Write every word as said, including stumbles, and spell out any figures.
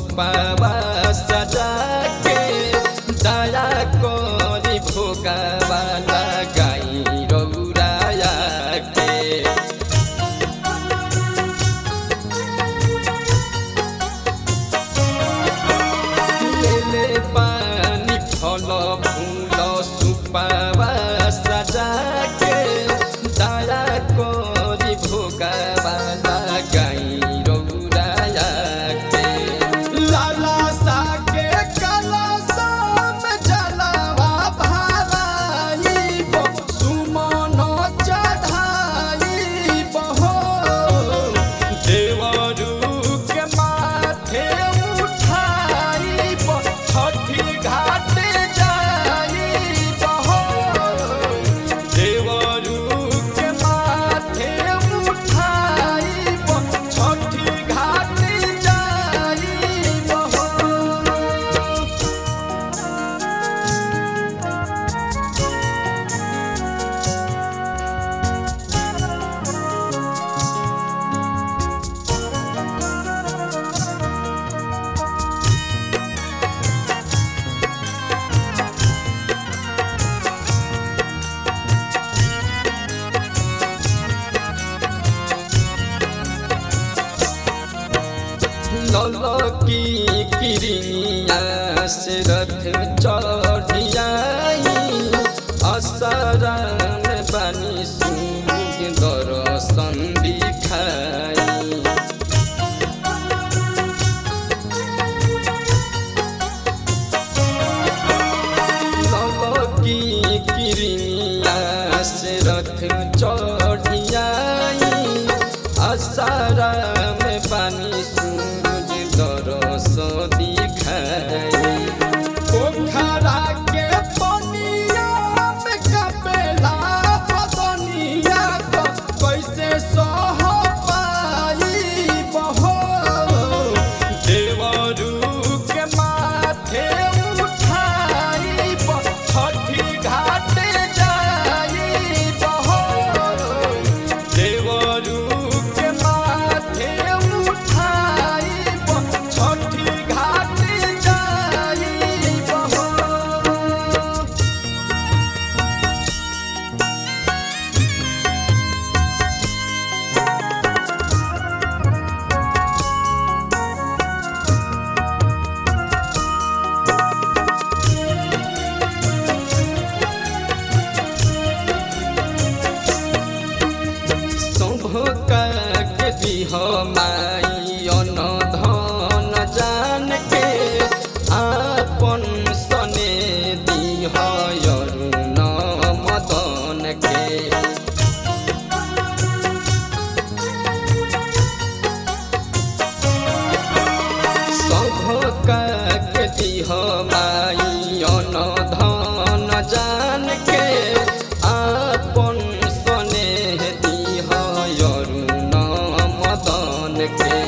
सुपावा सजा के दया करी भोगावा लगाई रौराया के लेले पानी फल फूल सुपावा सजा के दया करी भोगावा लगाई रौराया के लाला साके काला साम जलावा भाराई बो सुमन चढ़ाई बहो देवरू के माथे उठाई बो छठी घाट जाई बहो देवरू के माथे उठाई बो छठी घाट जाई बहो ललकी किरिया से रथ चढ़ियाई असरा में बनी सुंदर दर्शन दिखाई ललकी किरिया से रथ चढ़ियाई असरा में बनी दरस दिखाई पोखरा के पनिया में कपेला पतनिया तो कैसे सह पाई बहो देवरू के माथे उठाई बो छठी घाट जाई बहो देवरू के माथे उठाई बो छठी घाट जाई बहो शोभका के दिह माई अन्न धन जान के आपन सने दिह अरुण मदन के शोभका के दिह माई अन्न धन जान के आपन सने दिह अरुण मदन के